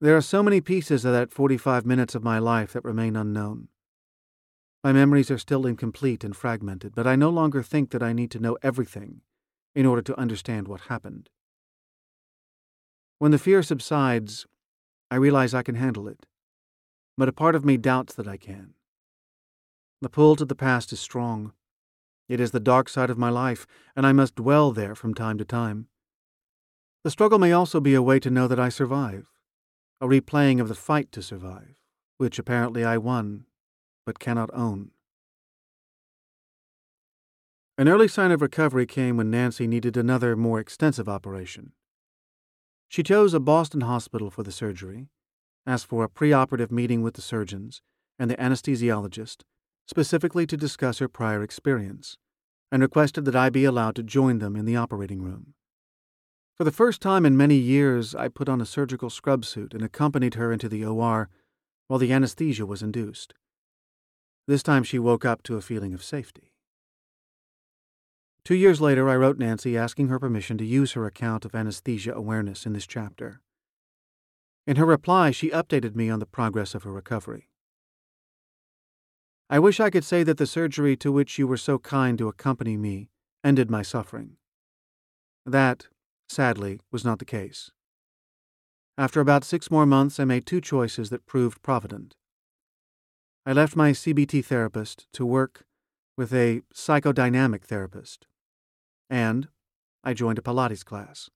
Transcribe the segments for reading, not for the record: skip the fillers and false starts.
There are so many pieces of that 45 minutes of my life that remain unknown. My memories are still incomplete and fragmented, but I no longer think that I need to know everything in order to understand what happened. When the fear subsides, I realize I can handle it, but a part of me doubts that I can. The pull to the past is strong. It is the dark side of my life, and I must dwell there from time to time. The struggle may also be a way to know that I survive, a replaying of the fight to survive, which apparently I won, but cannot own. An early sign of recovery came when Nancy needed another, more extensive operation. She chose a Boston hospital for the surgery, asked for a preoperative meeting with the surgeons and the anesthesiologist, specifically to discuss her prior experience, and requested that I be allowed to join them in the operating room. For the first time in many years, I put on a surgical scrub suit and accompanied her into the OR while the anesthesia was induced. This time she woke up to a feeling of safety. 2 years later, I wrote Nancy asking her permission to use her account of anesthesia awareness in this chapter. In her reply, she updated me on the progress of her recovery. I wish I could say that the surgery to which you were so kind to accompany me ended my suffering. That, sadly, was not the case. After about 6 more months, I made 2 choices that proved provident. I left my CBT therapist to work with a psychodynamic therapist, and I joined a Pilates class.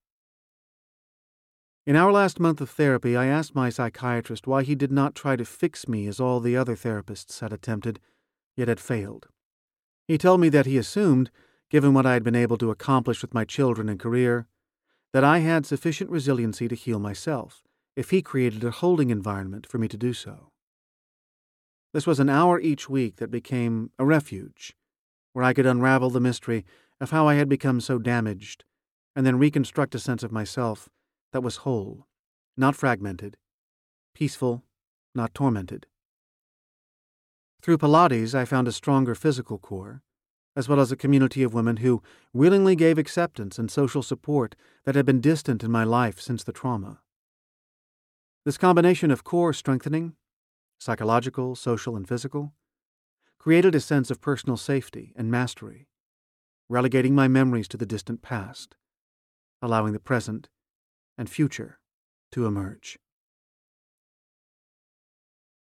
In our last month of therapy, I asked my psychiatrist why he did not try to fix me as all the other therapists had attempted, yet had failed. He told me that he assumed, given what I had been able to accomplish with my children and career, that I had sufficient resiliency to heal myself if he created a holding environment for me to do so. This was an hour each week that became a refuge, where I could unravel the mystery of how I had become so damaged, and then reconstruct a sense of myself that was whole, not fragmented, peaceful, not tormented. Through Pilates, I found a stronger physical core, as well as a community of women who willingly gave acceptance and social support that had been distant in my life since the trauma. This combination of core strengthening, psychological, social, and physical, created a sense of personal safety and mastery, relegating my memories to the distant past, allowing the present and future to emerge.